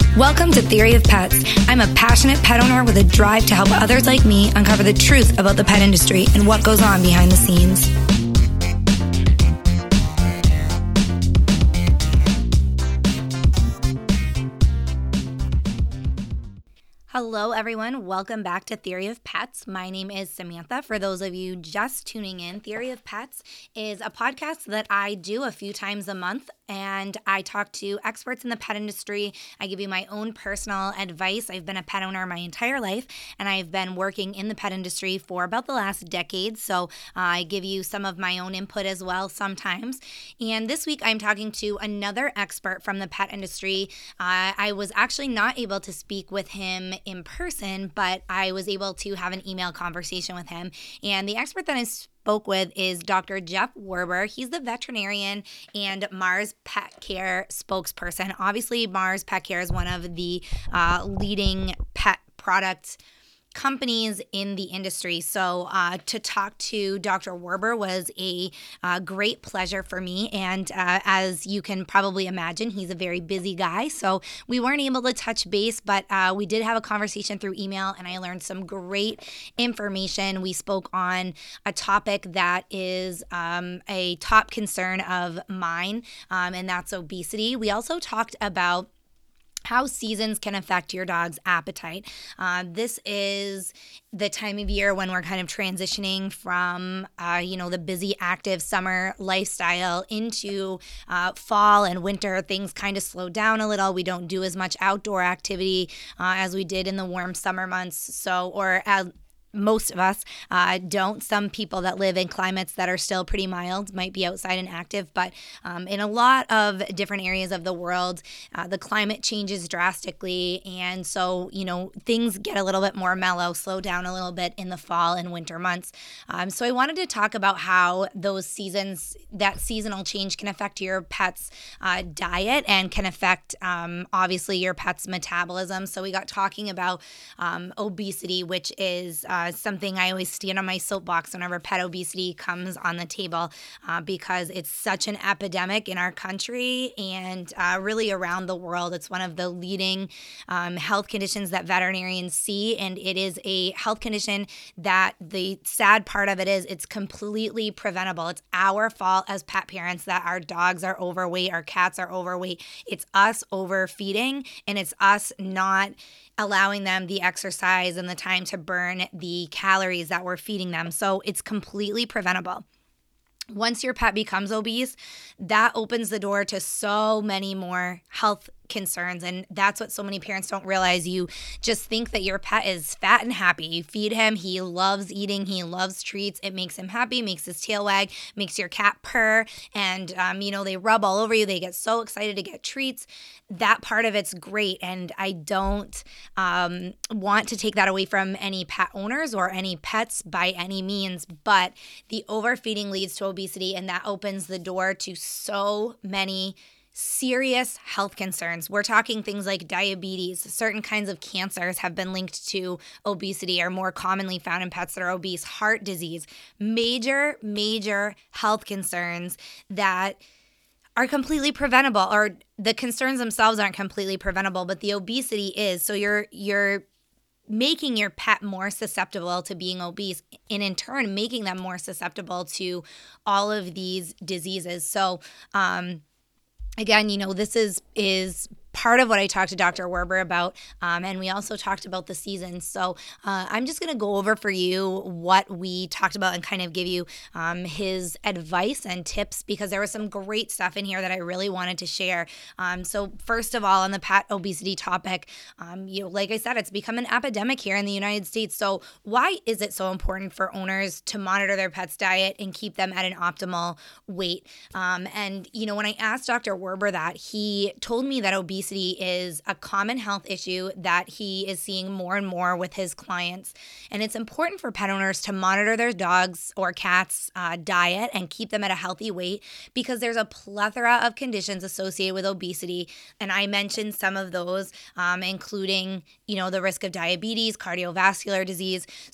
Welcome to Theory of Pets. I'm a passionate pet owner with a drive to help others like me uncover the truth about the pet industry and what goes on behind the scenes. Hello, everyone. Welcome back to Theory of Pets. My name is Samantha. For those of you just tuning in, Theory of Pets is a podcast that I do a few times a month, and I talk to experts in the pet industry. I give you my own personal advice. I've been a pet owner my entire life, and I've been working in the pet industry for about the last decade, so I give you some of my own input as well sometimes. And this week, I'm talking to another expert from the pet industry. I was actually not able to speak with him in person, but I was able to have an email conversation with him. And the expert that I spoke with is Dr. Jeff Werber. He's the veterinarian and Mars Pet Care spokesperson. Obviously, Mars Pet Care is one of the leading pet product companies in the industry. So to talk to Dr. Werber was a great pleasure for me. And as you can probably imagine, he's a very busy guy. So we weren't able to touch base, but we did have a conversation through email, and I learned some great information. We spoke on a topic that is a top concern of mine, and that's obesity. We also talked about how seasons can affect your dog's appetite. This is the time of year when we're kind of transitioning from, the busy, active summer lifestyle into fall and winter. Things kind of slow down a little. We don't do as much outdoor activity as we did in the warm summer months. Most of us don't. Some people that live in climates that are still pretty mild might be outside and active, but in a lot of different areas of the world, the climate changes drastically, and so, things get a little bit more mellow, slow down a little bit in the fall and winter months. So I wanted to talk about how that seasonal change can affect your pet's diet and can affect, obviously, your pet's metabolism. So we got talking about obesity, which is something I always stand on my soapbox whenever pet obesity comes on the table because it's such an epidemic in our country and really around the world. It's one of the leading health conditions that veterinarians see, and it is a health condition that the sad part of it is it's completely preventable. It's our fault as pet parents that our dogs are overweight, our cats are overweight. It's us overfeeding, and it's us not allowing them the exercise and the time to burn the calories that we're feeding them. So it's completely preventable. Once your pet becomes obese, that opens the door to so many more health concerns, and that's what so many parents don't realize. You just think that your pet is fat and happy. You feed him, he loves eating, he loves treats, it makes him happy, makes his tail wag, makes your cat purr, and they rub all over you, they get so excited to get treats. That part of it's great, and I don't want to take that away from any pet owners or any pets by any means, but the overfeeding leads to obesity, and that opens the door to so many serious health concerns. We're talking things like diabetes. Certain kinds of cancers have been linked to obesity, are more commonly found in pets that are obese. Heart disease, major health concerns that are completely preventable, or the concerns themselves aren't completely preventable, but the obesity is. So you're making your pet more susceptible to being obese, and in turn making them more susceptible to all of these diseases. So again, this is part of what I talked to Dr. Werber about, and we also talked about the seasons. So I'm just going to go over for you what we talked about and kind of give you his advice and tips, because there was some great stuff in here that I really wanted to share. So first of all, on the pet obesity topic, like I said, it's become an epidemic here in the United States. So why is it so important for owners to monitor their pet's diet and keep them at an optimal weight? And when I asked Dr. Werber that, he told me that obesity is a common health issue that he is seeing more and more with his clients. And it's important for pet owners to monitor their dogs or cats' diet and keep them at a healthy weight, because there's a plethora of conditions associated with obesity. And I mentioned some of those, including, the risk of diabetes, cardiovascular disease. So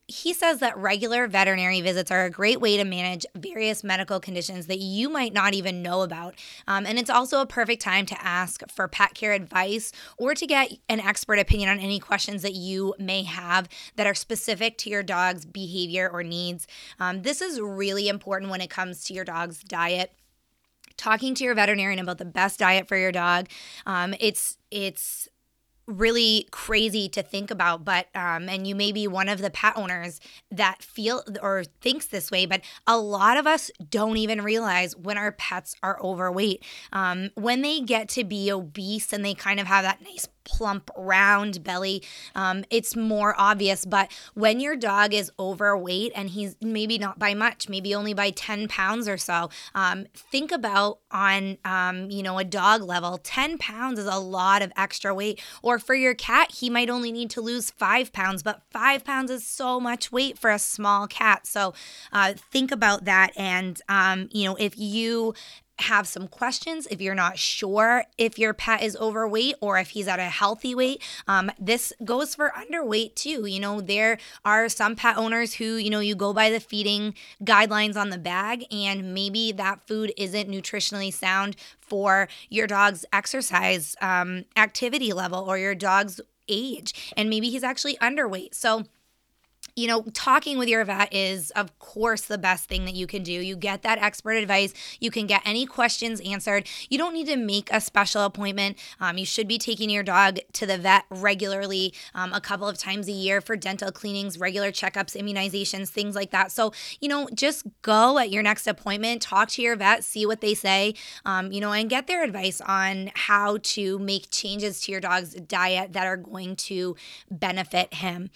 he says that regular veterinary visits are a great way to manage various medical conditions that you might not even know about. And it's also a perfect time to ask for pet care advice or to get an expert opinion on any questions that you may have that are specific to your dog's behavior or needs. This is really important when it comes to your dog's diet. Talking to your veterinarian about the best diet for your dog, it's really crazy to think about, but and you may be one of the pet owners that feel or thinks this way, but a lot of us don't even realize when our pets are overweight. When they get to be obese and they kind of have that nice plump round belly, it's more obvious. But when your dog is overweight and he's maybe not by much, maybe only by 10 pounds or so, think about on a dog level, 10 pounds is a lot of extra weight. Or for your cat, he might only need to lose 5 pounds, but 5 pounds is so much weight for a small cat. So think about that. And if you have some questions, if you're not sure if your pet is overweight or if he's at a healthy weight, this goes for underweight too. There are some pet owners who, you go by the feeding guidelines on the bag, and maybe that food isn't nutritionally sound for your dog's exercise activity level or your dog's age, and maybe he's actually underweight. So talking with your vet is, of course, the best thing that you can do. You get that expert advice. You can get any questions answered. You don't need to make a special appointment. You should be taking your dog to the vet regularly, a couple of times a year for dental cleanings, regular checkups, immunizations, things like that. So, just go at your next appointment, talk to your vet, see what they say, and get their advice on how to make changes to your dog's diet that are going to benefit him.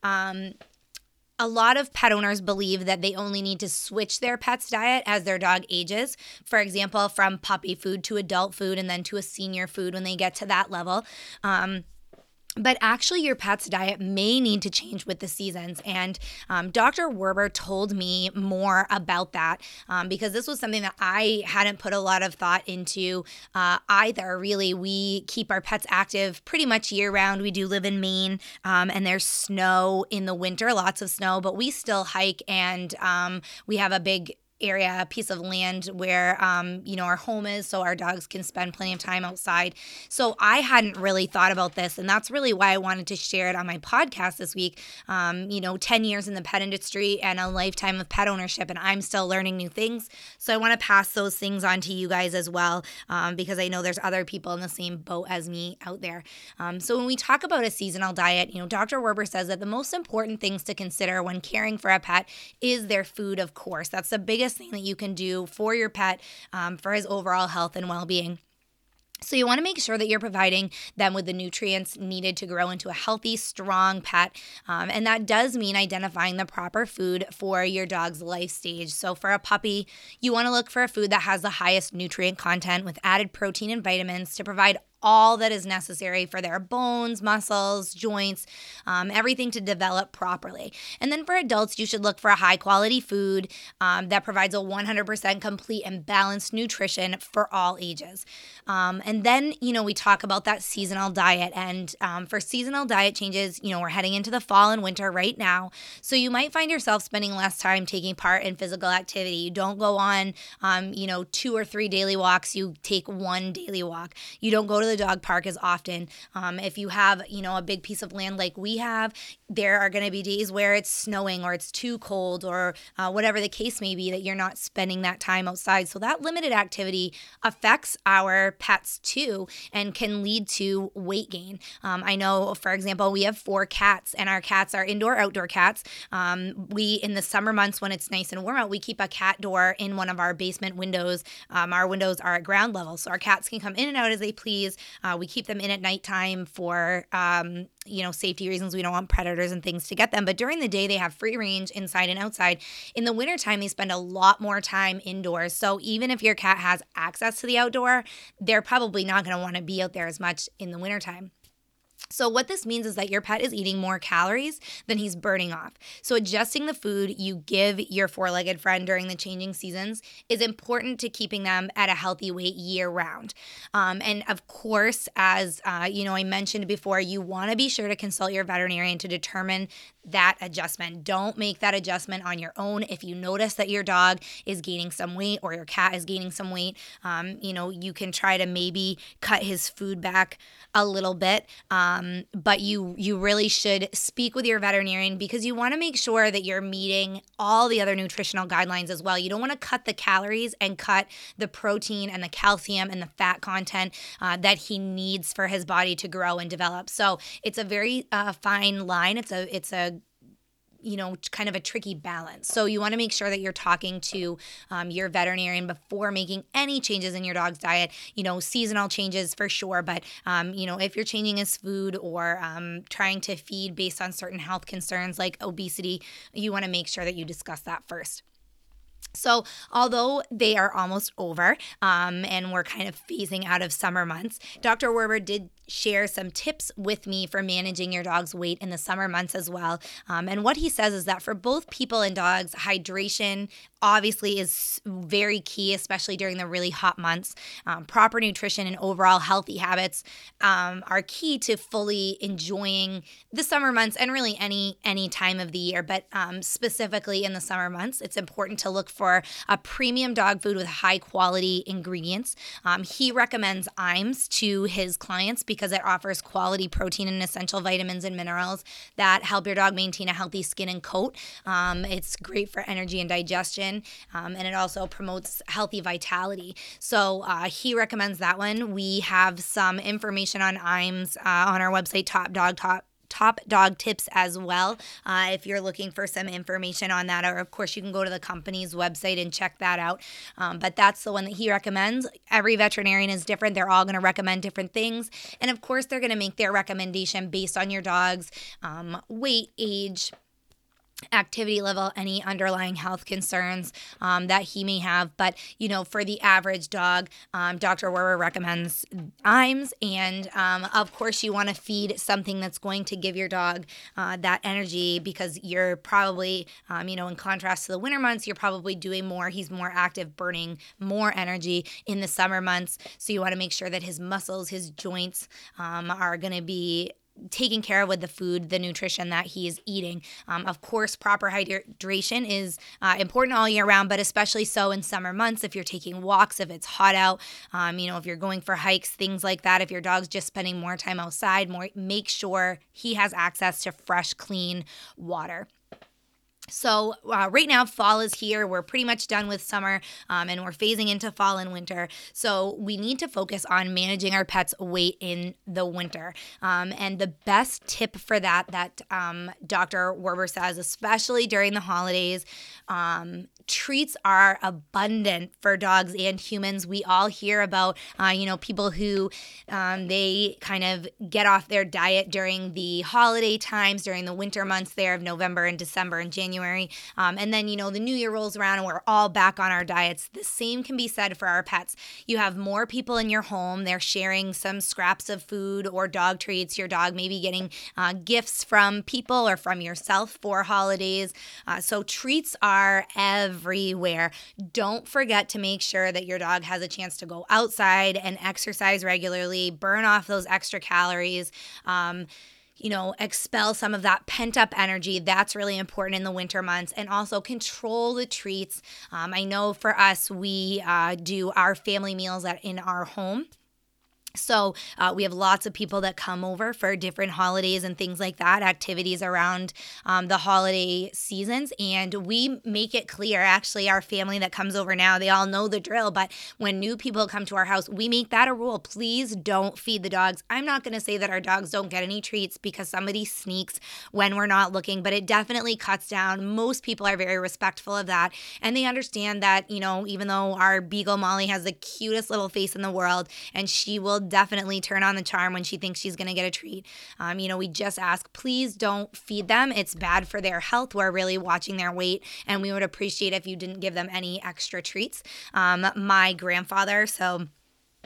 A lot of pet owners believe that they only need to switch their pet's diet as their dog ages. For example, from puppy food to adult food and then to a senior food when they get to that level. But actually, your pet's diet may need to change with the seasons. And Dr. Werber told me more about that because this was something that I hadn't put a lot of thought into either. Really, we keep our pets active pretty much year round. We do live in Maine and there's snow in the winter, lots of snow, but we still hike, and we have a big area, a piece of land where, our home is, so our dogs can spend plenty of time outside. So I hadn't really thought about this, and that's really why I wanted to share it on my podcast this week. 10 years in the pet industry and a lifetime of pet ownership, and I'm still learning new things. So I want to pass those things on to you guys as well, because I know there's other people in the same boat as me out there. So when we talk about a seasonal diet, Dr. Werber says that the most important things to consider when caring for a pet is their food, of course. That's the biggest thing that you can do for your pet, for his overall health and well-being. So you want to make sure that you're providing them with the nutrients needed to grow into a healthy, strong pet. And that does mean identifying the proper food for your dog's life stage. So for a puppy, you want to look for a food that has the highest nutrient content with added protein and vitamins to provide all that is necessary for their bones, muscles, joints, everything to develop properly. And then for adults, you should look for a high quality food that provides a 100% complete and balanced nutrition for all ages. And then, we talk about that seasonal diet. And for seasonal diet changes, we're heading into the fall and winter right now. So you might find yourself spending less time taking part in physical activity. You don't go on, 2 or 3 daily walks. You take 1 daily walk. You don't go to the dog park as often. If you have, a big piece of land like we have, there are going to be days where it's snowing or it's too cold or whatever the case may be that you're not spending that time outside. So that limited activity affects our pets too and can lead to weight gain. I know, for example, we have 4 cats and our cats are indoor-outdoor cats. In the summer months when it's nice and warm out, we keep a cat door in one of our basement windows. Our windows are at ground level, so our cats can come in and out as they please. We keep them in at nighttime for safety reasons. We don't want predators and things to get them. But during the day, they have free range inside and outside. In the wintertime, they spend a lot more time indoors. So even if your cat has access to the outdoor, they're probably not going to want to be out there as much in the wintertime. So what this means is that your pet is eating more calories than he's burning off. So adjusting the food you give your 4-legged friend during the changing seasons is important to keeping them at a healthy weight year round. And of course, as I mentioned before, you want to be sure to consult your veterinarian to determine that adjustment. Don't make that adjustment on your own. If you notice that your dog is gaining some weight or your cat is gaining some weight, you can try to maybe cut his food back a little bit. But you really should speak with your veterinarian because you want to make sure that you're meeting all the other nutritional guidelines as well. You don't want to cut the calories and cut the protein and the calcium and the fat content that he needs for his body to grow and develop. So it's a very fine line. It's a kind of a tricky balance. So you want to make sure that you're talking to your veterinarian before making any changes in your dog's diet. Seasonal changes for sure, but if you're changing his food or trying to feed based on certain health concerns like obesity, you want to make sure that you discuss that first. So although they are almost over and we're kind of phasing out of summer months, Dr. Werber did share some tips with me for managing your dog's weight in the summer months as well. And what he says is that for both people and dogs, hydration obviously is very key, especially during the really hot months. Proper nutrition and overall healthy habits are key to fully enjoying the summer months and really any time of the year. But specifically in the summer months, it's important to look for a premium dog food with high quality ingredients. He recommends Iams to his clients because it offers quality protein and essential vitamins and minerals that help your dog maintain a healthy skin and coat. It's great for energy and digestion, and it also promotes healthy vitality. So he recommends that one. We have some information on Iams on our website, Top Dog Tips as well, if you're looking for some information on that. Or, of course, you can go to the company's website and check that out. But that's the one that he recommends. Every veterinarian is different. They're all going to recommend different things. And, of course, they're going to make their recommendation based on your dog's weight, age, activity level, any underlying health concerns that he may have. But, for the average dog, Dr. Werber recommends Iams. And, of course, you want to feed something that's going to give your dog that energy because you're probably, in contrast to the winter months, you're probably doing more. He's more active, burning more energy in the summer months. So you want to make sure that his muscles, his joints are going to be taken care of with the food, the nutrition that he is eating. Of course, proper hydration is important all year round, but especially so in summer months if you're taking walks, if it's hot out, if you're going for hikes, things like that. If your dog's just spending more time outside, make sure he has access to fresh, clean water. So right now, fall is here. We're pretty much done with summer and we're phasing into fall and winter. So we need to focus on managing our pet's weight in the winter. And the best tip for that Dr. Werber says, especially during the holidays, treats are abundant for dogs and humans. We all hear about, people who they kind of get off their diet during the holiday times, during the winter months there of November and December and January. And then, the new year rolls around and we're all back on our diets. The same can be said for our pets. You have more people in your home. They're sharing some scraps of food or dog treats. Your dog may be getting gifts from people or from yourself for holidays. So treats are everywhere. Don't forget to make sure that your dog has a chance to go outside and exercise regularly, burn off those extra calories, expel some of that pent up energy. That's really important in the winter months, and also control the treats. I know for us, we do our family meals in our home. So we have lots of people that come over for different holidays and things like that, activities around the holiday seasons. And we make it clear, actually, our family that comes over now, they all know the drill. But when new people come to our house, we make that a rule. Please don't feed the dogs. I'm not going to say that our dogs don't get any treats because somebody sneaks when we're not looking, but it definitely cuts down. Most people are very respectful of that. And they understand that, even though our Beagle Molly has the cutest little face in the world and she will definitely turn on the charm when she thinks she's going to get a treat. We just ask, please don't feed them. It's bad for their health. We're really watching their weight, and we would appreciate if you didn't give them any extra treats. My grandfather,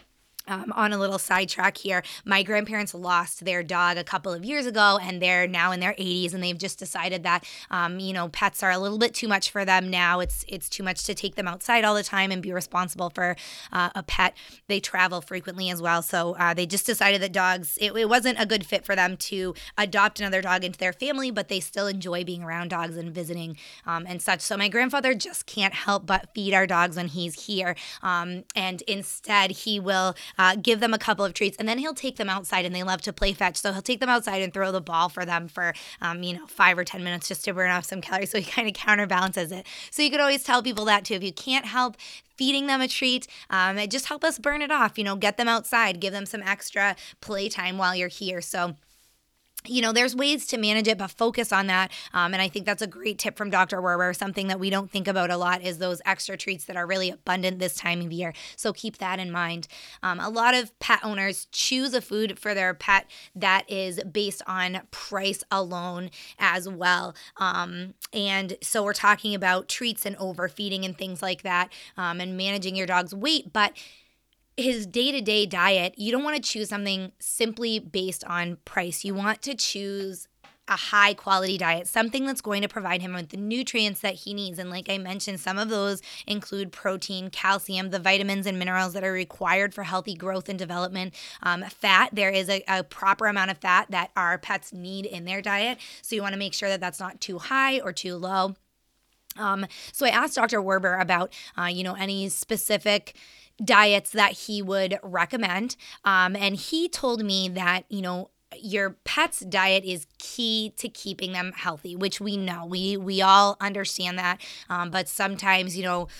On a little sidetrack here, my grandparents lost their dog a couple of years ago, and they're now in their 80s, and they've just decided that, pets are a little bit too much for them now. It's too much to take them outside all the time and be responsible for a pet. They travel frequently as well, so they just decided that dogs, it wasn't a good fit for them to adopt another dog into their family, but they still enjoy being around dogs and visiting and such. So my grandfather just can't help but feed our dogs when he's here, and instead he will give them a couple of treats, and then he'll take them outside, and they love to play fetch. So he'll take them outside and throw the ball for them for, 5 or 10 minutes just to burn off some calories. So he kind of counterbalances it. So you could always tell people that too. If you can't help feeding them a treat, just help us burn it off, get them outside, give them some extra playtime while you're here. So there's ways to manage it, but focus on that. And I think that's a great tip from Dr. Werber. Something that we don't think about a lot is those extra treats that are really abundant this time of year. So keep that in mind. A lot of pet owners choose a food for their pet that is based on price alone as well. And so we're talking about treats and overfeeding and things like that, and managing your dog's weight. But his day-to-day diet, you don't want to choose something simply based on price. You want to choose a high quality diet, something that's going to provide him with the nutrients that he needs. And like I mentioned, some of those include protein, calcium, the vitamins and minerals that are required for healthy growth and development. Fat, there is a proper amount of fat that our pets need in their diet. So you want to make sure that that's not too high or too low. So I asked Dr. Werber about, any specific diets that he would recommend. And he told me that, your pet's diet is key to keeping them healthy, which we know. We all understand that. But sometimes,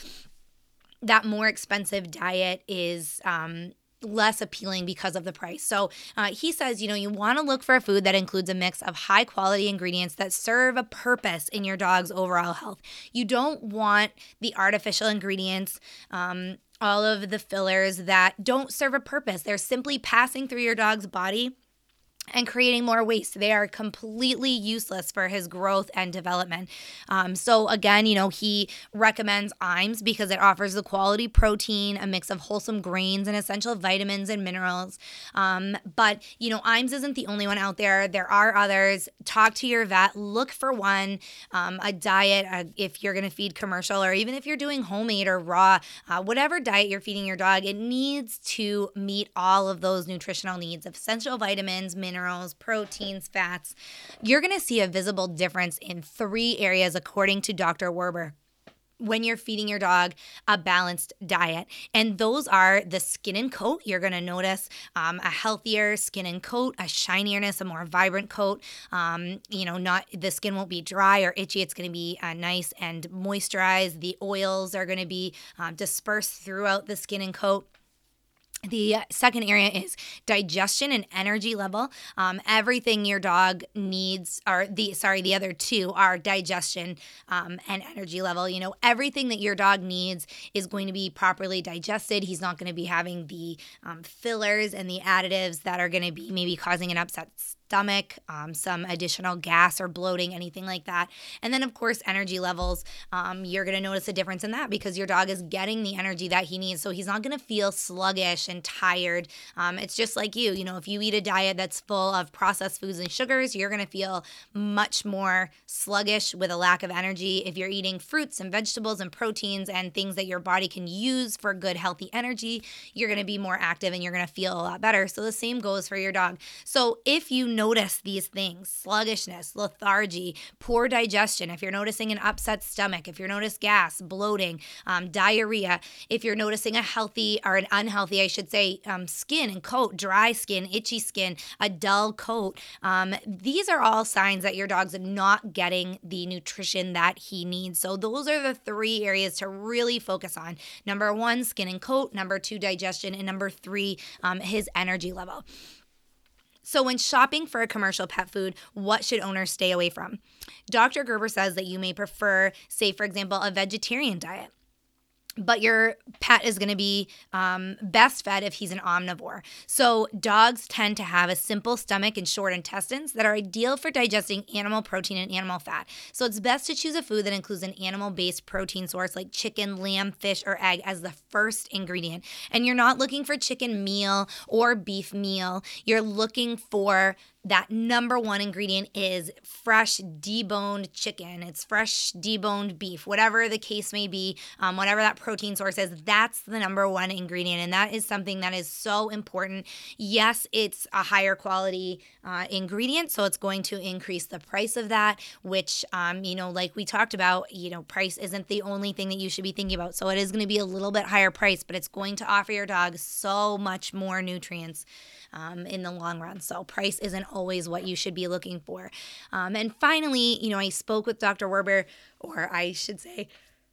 that more expensive diet is less appealing because of the price. So he says, you want to look for a food that includes a mix of high quality ingredients that serve a purpose in your dog's overall health. You don't want the artificial ingredients, all of the fillers that don't serve a purpose. They're simply passing through your dog's body and creating more waste. They are completely useless for his growth and development. So again, he recommends Iams because it offers the quality protein, a mix of wholesome grains and essential vitamins and minerals. But Iams isn't the only one out there. There are others. Talk to your vet. Look for one, a diet, if you're going to feed commercial or even if you're doing homemade or raw, whatever diet you're feeding your dog, it needs to meet all of those nutritional needs of essential vitamins, minerals, proteins, fats. You're going to see a visible difference in 3 areas according to Dr. Werber when you're feeding your dog a balanced diet. And those are the skin and coat. You're going to notice a healthier skin and coat, a shinierness, a more vibrant coat. Not the skin won't be dry or itchy. It's going to be nice and moisturized. The oils are going to be dispersed throughout the skin and coat. The second area is digestion and energy level. Everything your dog needs, the other 2 are digestion and energy level. Everything that your dog needs is going to be properly digested. He's not going to be having the fillers and the additives that are going to be maybe causing an upset stomach, some additional gas or bloating, anything like that. And then, of course, energy levels. You're going to notice a difference in that because your dog is getting the energy that he needs. So he's not going to feel sluggish and tired. It's just like you. If you eat a diet that's full of processed foods and sugars, you're going to feel much more sluggish with a lack of energy. If you're eating fruits and vegetables and proteins and things that your body can use for good, healthy energy, you're going to be more active and you're going to feel a lot better. So the same goes for your dog. So if you notice these things, sluggishness, lethargy, poor digestion, if you're noticing an upset stomach, if you're noticing gas, bloating, diarrhea, if you're noticing a healthy or an unhealthy, I should say, skin and coat, dry skin, itchy skin, a dull coat, these are all signs that your dog's not getting the nutrition that he needs. So those are the 3 areas to really focus on. Number 1, skin and coat. Number 2, digestion. And number 3, his energy level. So when shopping for a commercial pet food, what should owners stay away from? Dr. Gerber says that you may prefer, say, for example, a vegetarian diet. but your pet is going to be best fed if he's an omnivore. So dogs tend to have a simple stomach and short intestines that are ideal for digesting animal protein and animal fat. So it's best to choose a food that includes an animal-based protein source like chicken, lamb, fish, or egg as the first ingredient. And you're not looking for chicken meal or beef meal. You're looking for that number one ingredient is fresh deboned chicken. It's fresh deboned beef, whatever the case may be, whatever that protein source is, that's the number one ingredient. And that is something that is so important. Yes, it's a higher quality ingredient, so it's going to increase the price of that, which, like we talked about, price isn't the only thing that you should be thinking about. So it is going to be a little bit higher price, but it's going to offer your dog so much more nutrients in the long run. So price isn't always what you should be looking for. And finally, I spoke with Dr. Werber, or I should say,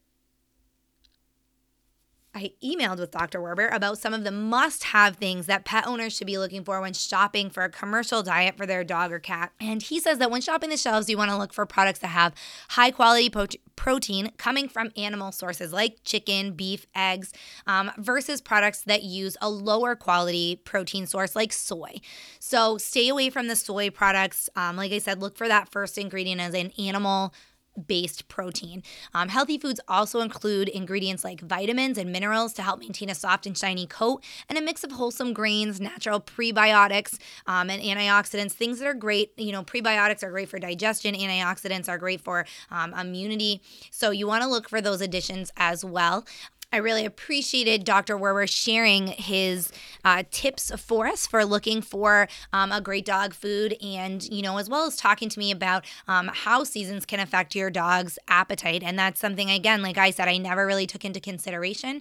I emailed with Dr. Werber about some of the must-have things that pet owners should be looking for when shopping for a commercial diet for their dog or cat. And he says that when shopping the shelves, you want to look for products that have high-quality protein coming from animal sources like chicken, beef, eggs, versus products that use a lower quality protein source like soy. So stay away from the soy products. Like I said, look for that first ingredient as an animal-based protein. Healthy foods also include ingredients like vitamins and minerals to help maintain a soft and shiny coat, and a mix of wholesome grains, natural prebiotics, and antioxidants, things that are great. Prebiotics are great for digestion. Antioxidants are great for immunity. So you want to look for those additions as well. I really appreciated Dr. Werber sharing his tips for us for looking for a great dog food, and, as well as talking to me about how seasons can affect your dog's appetite. And that's something, again, like I said, I never really took into consideration.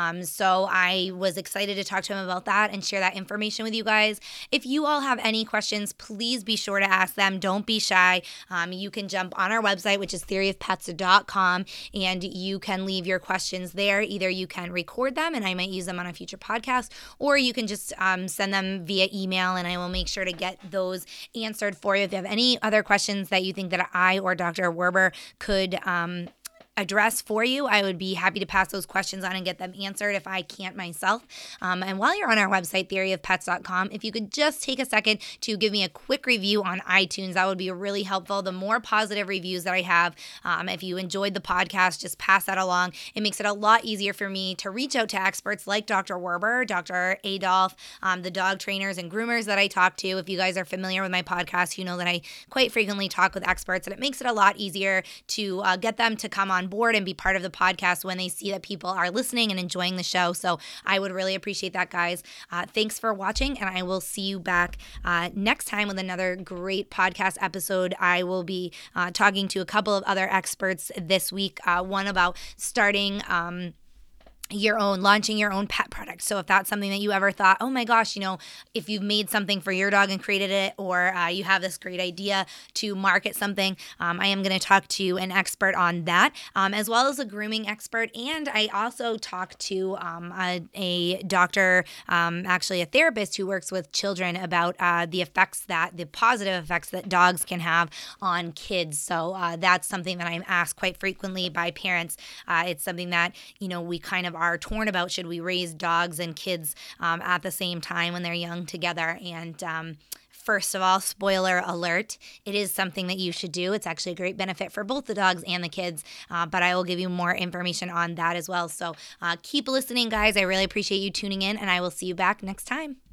So I was excited to talk to him about that and share that information with you guys. If you all have any questions, please be sure to ask them. Don't be shy. You can jump on our website, which is theoryofpets.com, and you can leave your questions there. Either you can record them and I might use them on a future podcast, or you can just send them via email and I will make sure to get those answered for you. If you have any other questions that you think that I or Dr. Werber could address for you, I would be happy to pass those questions on and get them answered if I can't myself. And while you're on our website, theoryofpets.com, if you could just take a second to give me a quick review on iTunes, that would be really helpful. The more positive reviews that I have, if you enjoyed the podcast, just pass that along. It makes it a lot easier for me to reach out to experts like Dr. Werber, Dr. Adolf, the dog trainers and groomers that I talk to. If you guys are familiar with my podcast, you know that I quite frequently talk with experts, and it makes it a lot easier to get them to come on board and be part of the podcast when they see that people are listening and enjoying the show. So I would really appreciate that, guys. Thanks for watching, and I will see you back next time with another great podcast episode. I will be talking to a couple of other experts this week, one about starting launching your own pet product. So if that's something that you ever thought, oh my gosh, if you've made something for your dog and created it, or you have this great idea to market something, I am going to talk to an expert on that, as well as a grooming expert. And I also talked to a doctor, actually a therapist who works with children, about the positive effects that dogs can have on kids. So that's something that I'm asked quite frequently by parents. It's something that, we kind of are torn about. Should we raise dogs and kids at the same time when they're young together? And first of all, spoiler alert, it is something that you should do. It's actually a great benefit for both the dogs and the kids, but I will give you more information on that as well. So keep listening, guys. I really appreciate you tuning in, and I will see you back next time.